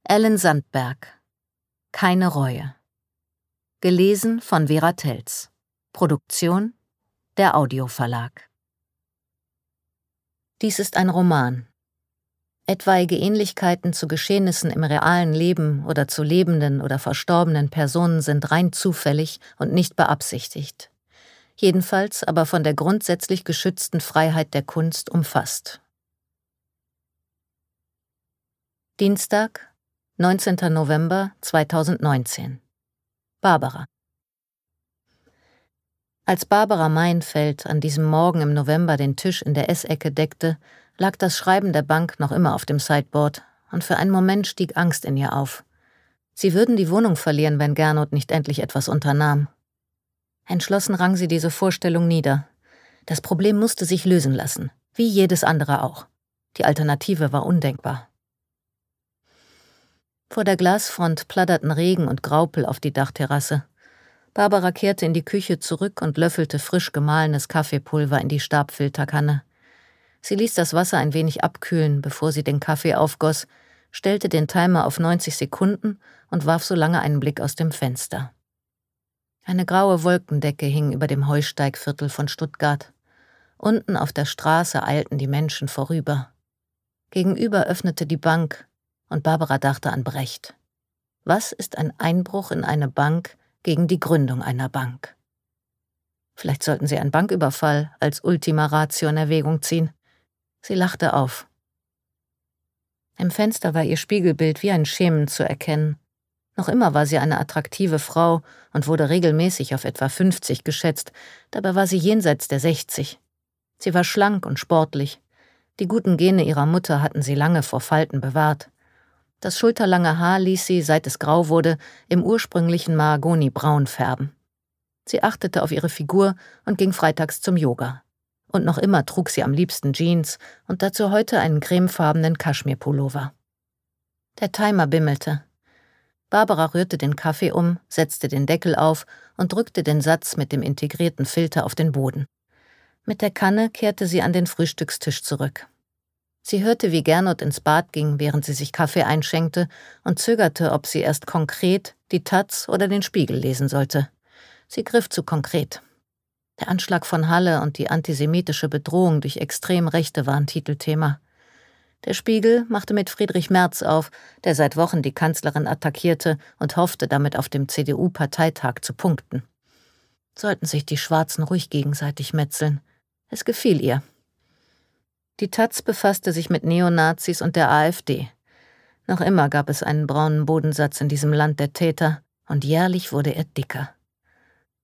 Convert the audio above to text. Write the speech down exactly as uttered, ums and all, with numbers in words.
Ellen Sandberg. Keine Reue. Gelesen von Vera Telz. Produktion der Audio-Verlag. Dies ist ein Roman. Etwaige Ähnlichkeiten zu Geschehnissen im realen Leben oder zu lebenden oder verstorbenen Personen sind rein zufällig und nicht beabsichtigt. Jedenfalls aber von der grundsätzlich geschützten Freiheit der Kunst umfasst. Dienstag, neunzehnter November zweitausendneunzehn. Barbara. Als Barbara Meinfeld an diesem Morgen im November den Tisch in der Essecke deckte, lag das Schreiben der Bank noch immer auf dem Sideboard, und für einen Moment stieg Angst in ihr auf. Sie würden die Wohnung verlieren, wenn Gernot nicht endlich etwas unternahm. Entschlossen rang sie diese Vorstellung nieder. Das Problem musste sich lösen lassen, wie jedes andere auch. Die Alternative war undenkbar. Vor der Glasfront pladderten Regen und Graupel auf die Dachterrasse. Barbara kehrte in die Küche zurück und löffelte frisch gemahlenes Kaffeepulver in die Stabfilterkanne. Sie ließ das Wasser ein wenig abkühlen, bevor sie den Kaffee aufgoss, stellte den Timer auf neunzig Sekunden und warf so lange einen Blick aus dem Fenster. Eine graue Wolkendecke hing über dem Heusteigviertel von Stuttgart. Unten auf der Straße eilten die Menschen vorüber. Gegenüber öffnete die Bank, und Barbara dachte an Brecht. Was ist ein Einbruch in eine Bank gegen die Gründung einer Bank? Vielleicht sollten sie einen Banküberfall als Ultima Ratio in Erwägung ziehen. Sie lachte auf. Im Fenster war ihr Spiegelbild wie ein Schemen zu erkennen. Noch immer war sie eine attraktive Frau und wurde regelmäßig auf etwa fünfzig geschätzt, dabei war sie jenseits der sechzig. Sie war schlank und sportlich. Die guten Gene ihrer Mutter hatten sie lange vor Falten bewahrt. Das schulterlange Haar ließ sie, seit es grau wurde, im ursprünglichen Mahagonibraun färben. Sie achtete auf ihre Figur und ging freitags zum Yoga. Und noch immer trug sie am liebsten Jeans und dazu heute einen cremefarbenen Kaschmirpullover. Der Timer bimmelte. Barbara rührte den Kaffee um, setzte den Deckel auf und drückte den Satz mit dem integrierten Filter auf den Boden. Mit der Kanne kehrte sie an den Frühstückstisch zurück. Sie hörte, wie Gernot ins Bad ging, während sie sich Kaffee einschenkte, und zögerte, ob sie erst konkret die Taz oder den Spiegel lesen sollte. Sie griff zu konkret. Der Anschlag von Halle und die antisemitische Bedrohung durch Extremrechte waren Titelthema. Der Spiegel machte mit Friedrich Merz auf, der seit Wochen die Kanzlerin attackierte und hoffte, damit auf dem C D U-Parteitag zu punkten. Sollten sich die Schwarzen ruhig gegenseitig metzeln. Es gefiel ihr. Die Taz befasste sich mit Neonazis und der AfD. Noch immer gab es einen braunen Bodensatz in diesem Land der Täter, und jährlich wurde er dicker.